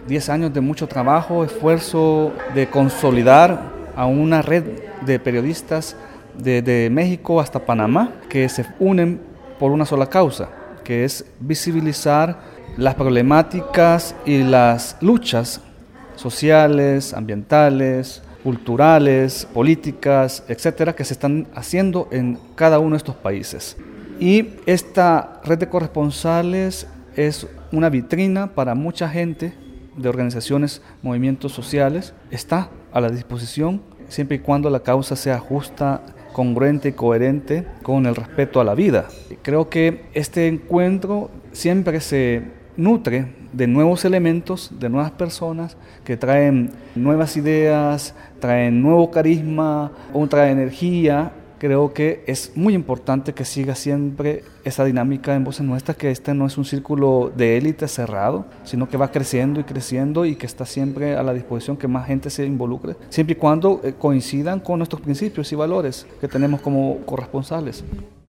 10 años de mucho trabajo, esfuerzo de consolidar a una red de periodistas desde México hasta Panamá que se unen por una sola causa, que es visibilizar las problemáticas y las luchas sociales, ambientales, culturales, políticas, etcétera, que se están haciendo en cada uno de estos países. Y esta red de corresponsales es una vitrina para mucha gente de organizaciones, movimientos sociales. Está a la disposición siempre y cuando la causa sea justa, congruente y coherente con el respeto a la vida. Creo que este encuentro siempre se nutre de nuevos elementos, de nuevas personas que traen nuevas ideas, traen nuevo carisma, otra energía. Creo que es muy importante que siga siempre esa dinámica en Voces Nuestras, que este no es un círculo de élite cerrado, sino que va creciendo y que está siempre a la disposición que más gente se involucre, siempre y cuando coincidan con nuestros principios y valores que tenemos como corresponsales.